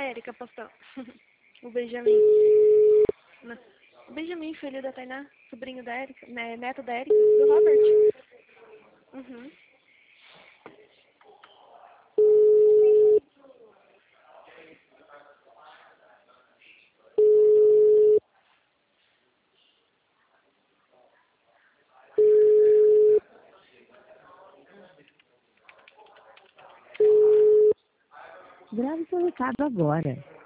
Érica postou. O Benjamin. O Benjamin, filho da Tainá, sobrinho da Érica, né, neto da Érica, do Robert. Uhum. Grave seu recado agora.